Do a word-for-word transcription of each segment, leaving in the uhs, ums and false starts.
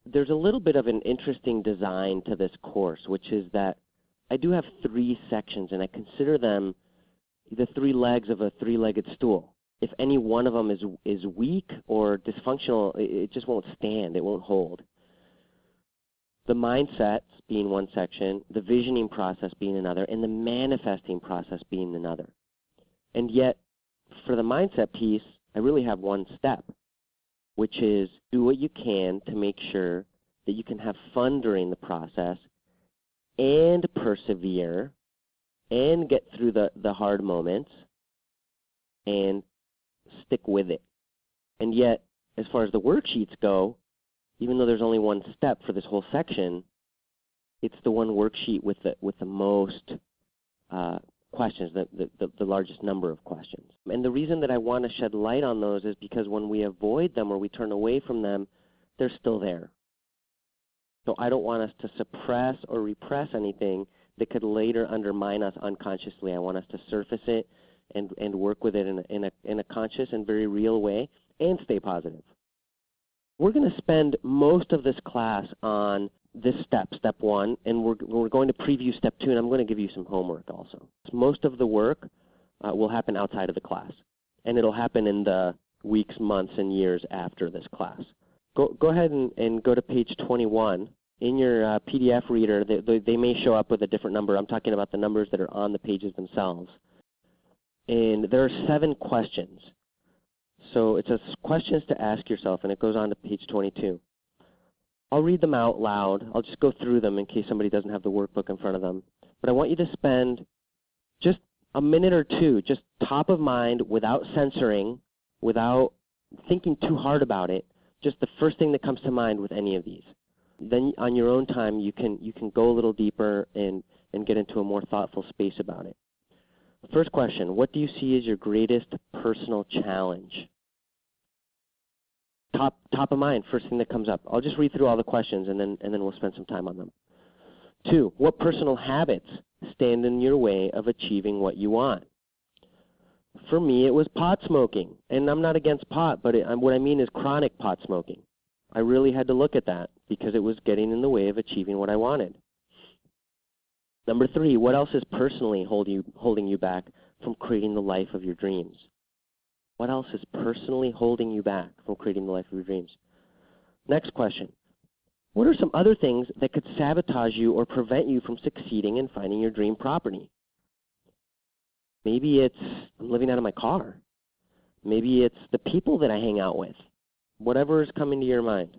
there's a little bit of an interesting design to this course, which is that I do have three sections, and I consider them the three legs of a three-legged stool. If any one of them is, is weak or dysfunctional, it, it just won't stand. It won't hold. The mindsets being one section, the visioning process being another, and the manifesting process being another. And yet, for the mindset piece, I really have one step, which is do what you can to make sure that you can have fun during the process and persevere and get through the, the hard moments and stick with it. And yet, as far as the worksheets go, even though there's only one step for this whole section, it's the one worksheet with the, with the most uh, questions, the, the, the largest number of questions. And the reason that I want to shed light on those is because when we avoid them or we turn away from them, they're still there. So I don't want us to suppress or repress anything that could later undermine us unconsciously. I want us to surface it and, and work with it in a, in, a, in a conscious and very real way and stay positive. We're going to spend most of this class on this step, step one, and we're, we're going to preview step two, and I'm going to give you some homework also. Most of the work uh, will happen outside of the class, and it'll happen in the weeks, months, and years after this class. Go, go ahead and, and go to page twenty-one. In your uh, P D F reader, they, they, they may show up with a different number. I'm talking about the numbers that are on the pages themselves. And there are seven questions. So it's a questions to ask yourself, and it goes on to page twenty-two. I'll read them out loud. I'll just go through them in case somebody doesn't have the workbook in front of them. But I want you to spend just a minute or two, just top of mind, without censoring, without thinking too hard about it, just the first thing that comes to mind with any of these. Then on your own time, you can, you can go a little deeper and, and get into a more thoughtful space about it. First question, what do you see as your greatest personal challenge? Top, top of mind, first thing that comes up. I'll just read through all the questions, and then, and then we'll spend some time on them. Two, what personal habits stand in your way of achieving what you want? For me, it was pot smoking, and I'm not against pot, but it, what I mean is chronic pot smoking. I really had to look at that because it was getting in the way of achieving what I wanted. Number three, what else is personally hold you, holding you back from creating the life of your dreams? What else is personally holding you back from creating the life of your dreams? Next question, what are some other things that could sabotage you or prevent you from succeeding in finding your dream property? Maybe it's I'm living out of my car. Maybe it's the people that I hang out with. Whatever is coming to your mind.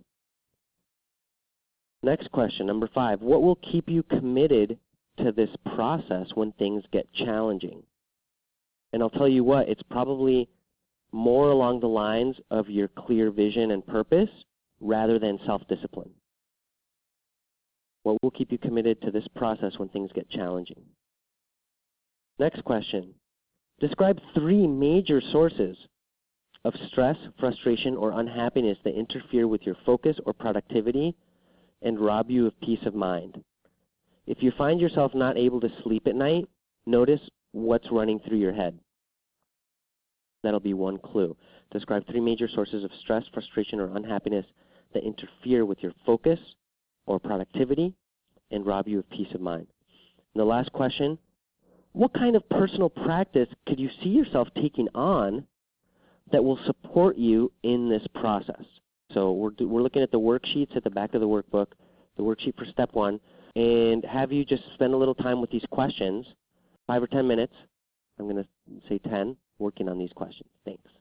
Next question, number five, what will keep you committed to this process when things get challenging? And I'll tell you what, it's probably more along the lines of your clear vision and purpose rather than self-discipline. What will keep you committed to this process when things get challenging? Next question, describe three major sources of stress, frustration, or unhappiness that interfere with your focus or productivity and rob you of peace of mind. If you find yourself not able to sleep at night, notice what's running through your head. That'll be one clue. Describe three major sources of stress, frustration, or unhappiness that interfere with your focus or productivity and rob you of peace of mind. And the last question, what kind of personal practice could you see yourself taking on that will support you in this process? So we're, we're looking at the worksheets at the back of the workbook, the worksheet for step one, and have you just spend a little time with these questions, five or ten minutes, I'm going to say ten, working on these questions. Thanks.